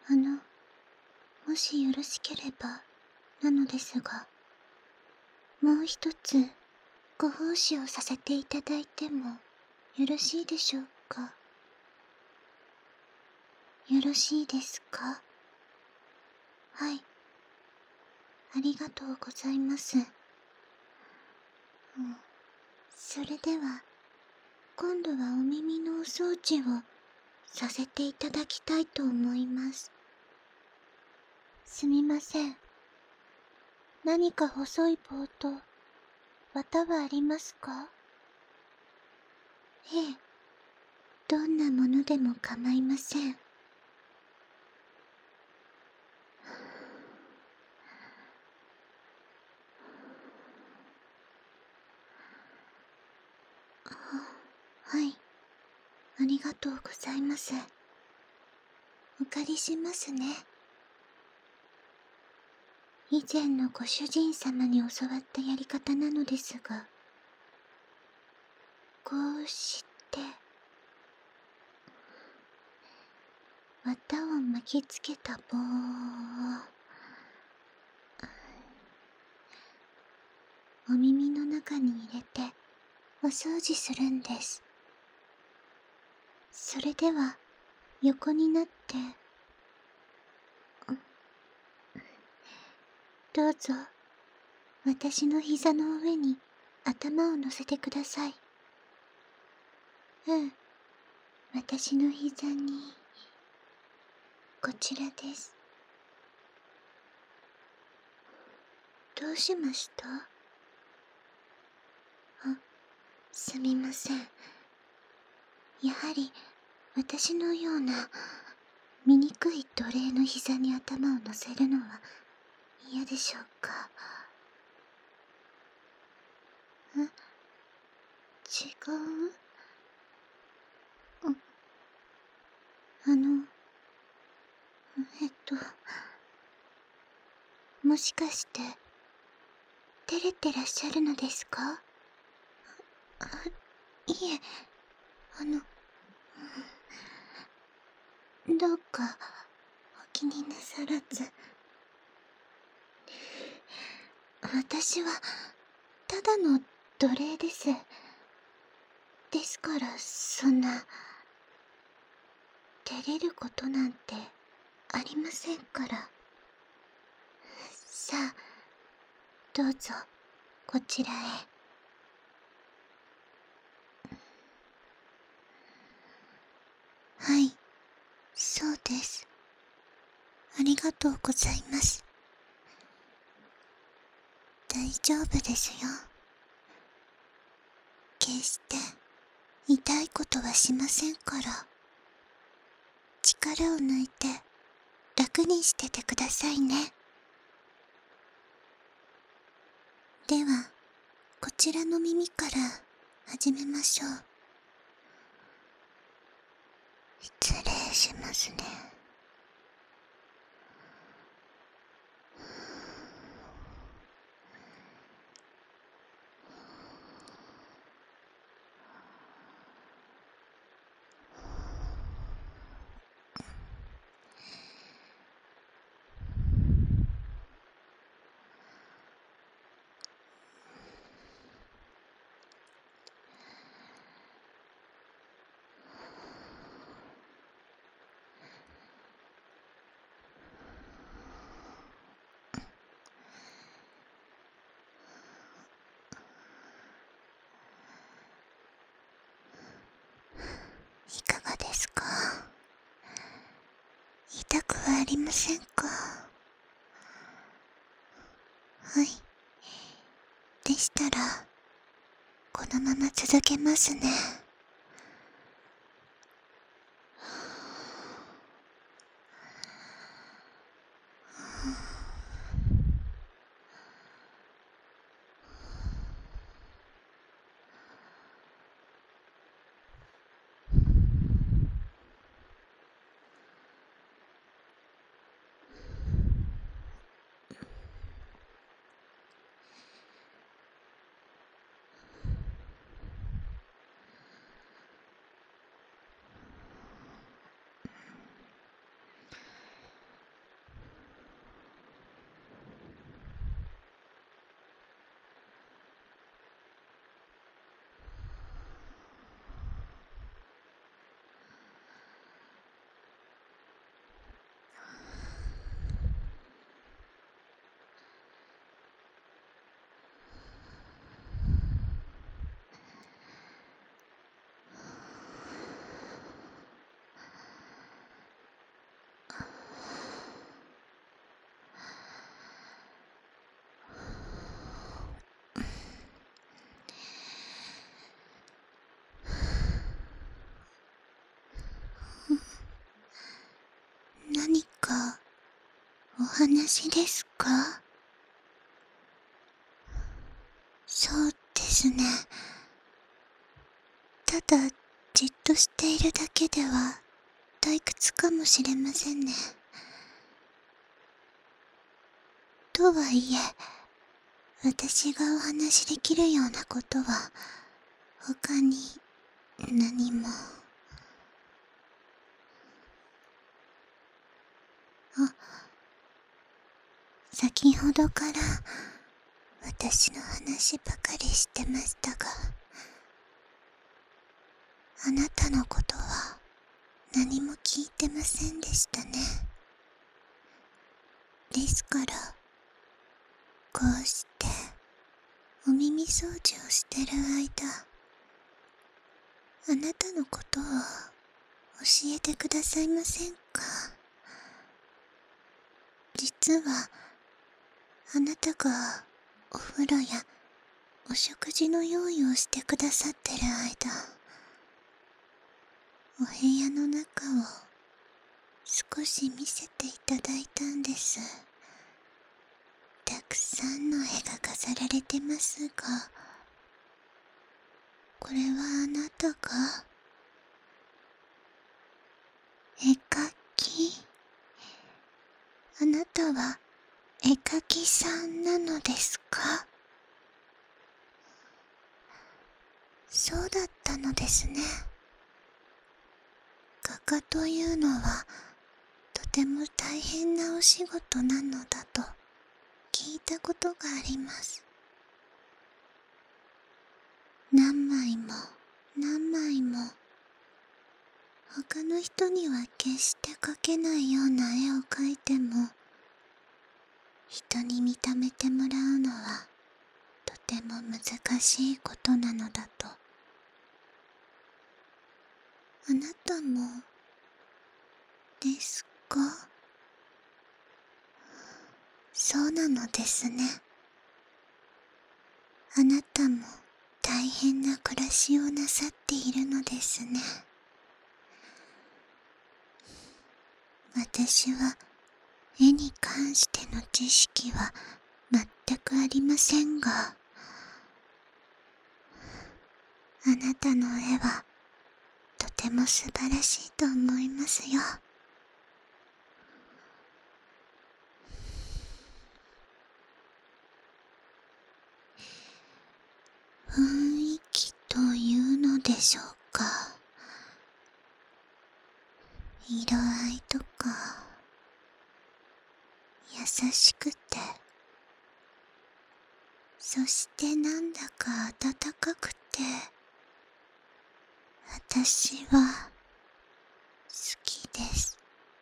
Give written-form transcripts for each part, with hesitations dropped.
もしよろしければなのですが、もう一つご奉仕をさせていただいてもよろしいでしょうか。よろしいですか。はい。ありがとうございます。それでは、今度はお耳のお掃除をさせていただきたいと思います。すみません。何か細い棒と綿はありますか？ええ、どんなものでも構いません。はい、ありがとうございます。お借りしますね。以前のご主人様に教わったやり方なのですが、こうして綿を巻きつけた棒をお耳の中に入れてお掃除するんです。それでは横になってどうぞ私の膝の上に頭を乗せてください。私の膝にこちらです。どうしました？すみません。やはり私のような醜い奴隷の膝に頭を乗せるのは嫌でしょうか？違う？もしかして照れてらっしゃるのですか？いえ、どうかお気になさらず。私はただの奴隷です。ですからそんな照れることなんてありませんから。さあ、どうぞこちらへ。はい、そうです。ありがとうございます。大丈夫ですよ。決して痛いことはしませんから。力を抜いて楽にしててくださいね。では、こちらの耳から始めましょう。失礼しますね。いかがですか？痛くはありませんか？はい。でしたら、このまま続けますね。 話ですか？そうですね。ただ、じっとしているだけでは退屈かもしれませんね。とはいえ、私がお話しできるようなことは他に何も。先ほどから私の話ばかりしてましたが、あなたのことは何も聞いてませんでしたね。ですから、こうしてお耳掃除をしてる間、あなたのことを教えてくださいませんか？実は、あなたがお風呂やお食事の用意をしてくださってる間、お部屋の中を少し見せていただいたんです。たくさんの絵が飾られてますが、これはあなたが絵描き？あなたは絵描きさんなのですか？そうだったのですね。画家というのはとても大変なお仕事なのだと聞いたことがあります。何枚も何枚も他の人には決して描けないような絵を描いても、人に見た目てもらうのはとても難しいことなのだと。あなたもですか？そうなのですね。あなたも大変な暮らしをなさっているのですね。私は絵に関しての知識は全くありませんが、あなたの絵はとても素晴らしいと思いますよ。雰囲気というのでしょうか。色合いとか優しくて、そしてなんだか温かくて、私は好きです。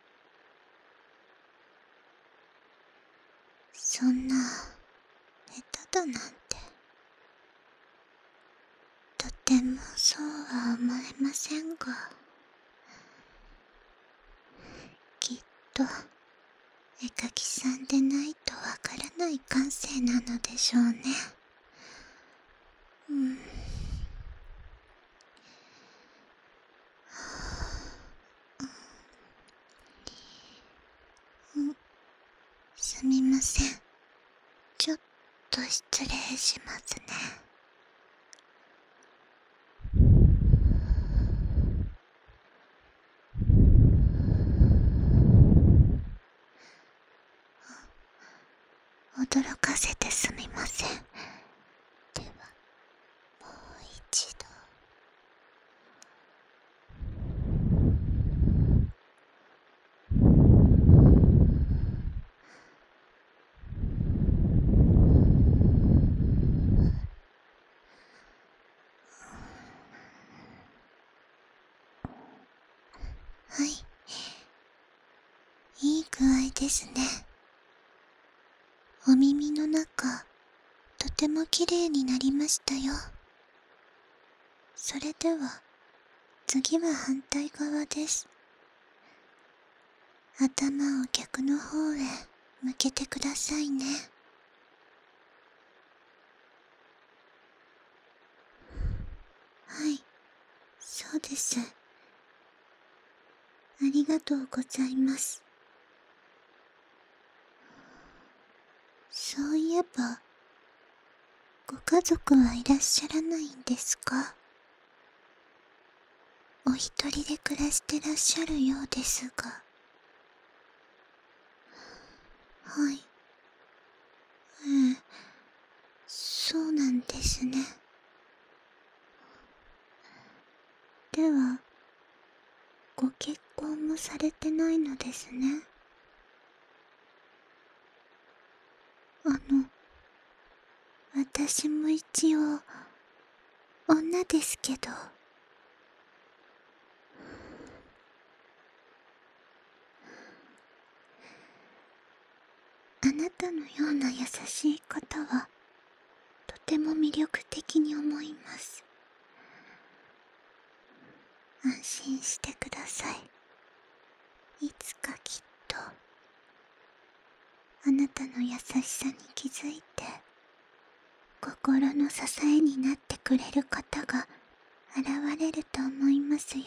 そんな下手だなんてとてもそうは思えませんが、きっと絵描きさんでないとわからない感性なのでしょうね。すみません。ちょっと失礼しますね。驚かせてすみません。では、もう一度。はい。いい具合ですね。お耳の中、とてもきれいになりましたよ。それでは、次は反対側です。頭を逆の方へ向けてくださいね。はい、そうです。ありがとうございます。 そういえば、ご家族はいらっしゃらないんですか？お一人で暮らしてらっしゃるようですが。はい。ええ、そうなんですね。では、ご結婚もされてないのですね。私も一応、女ですけど。あなたのような優しい方は、とても魅力的に思います。安心してください。いつかきっと、あなたの優しさに気づいて、心の支えになってくれる方が現れると思いますよ。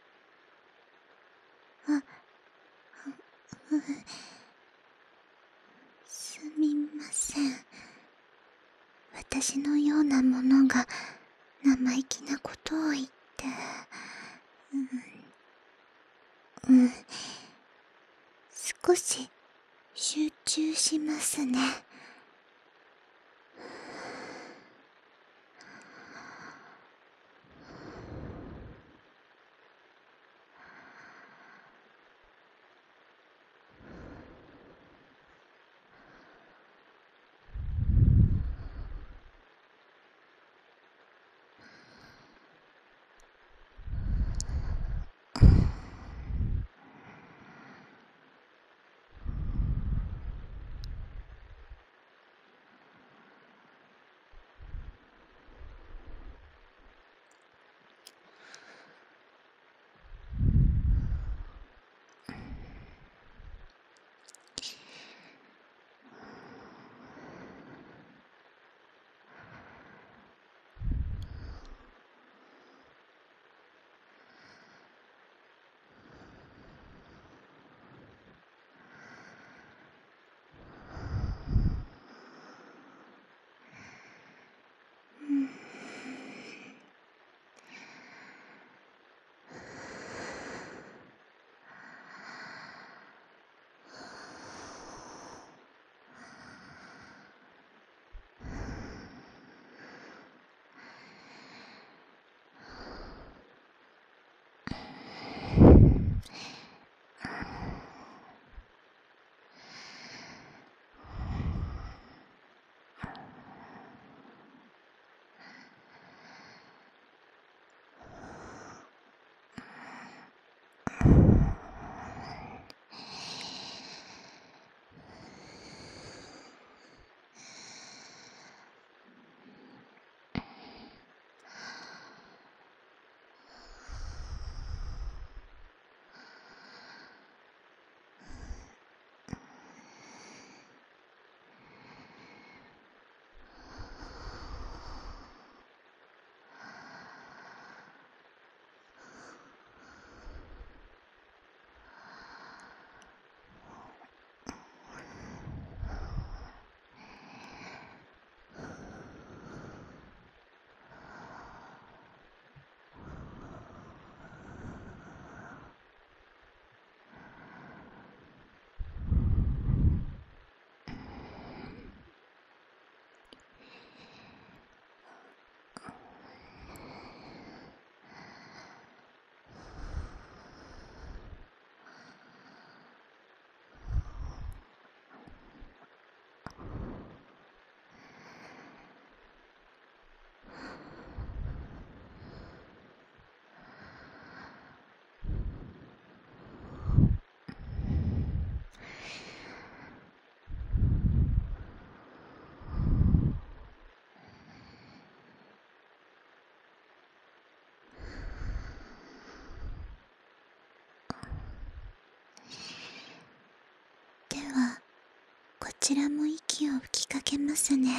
すみません。私のようなものが生意気なことを言って、少し集中しますね。では、こちらも息を吹きかけますね。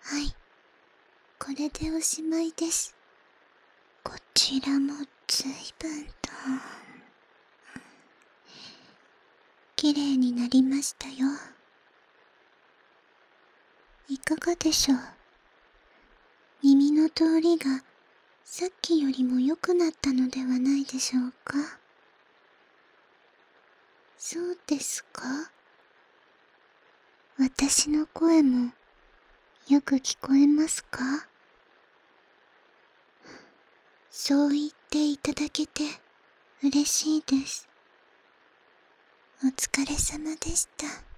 はい、これでおしまいです。こちらもずいぶんときれいになりましたよ。いかがでしょう。耳の通りがさっきよりも良くなったのではないでしょうか。そうですか。私の声もよく聞こえますか。そう言っていただけて嬉しいです。お疲れ様でした。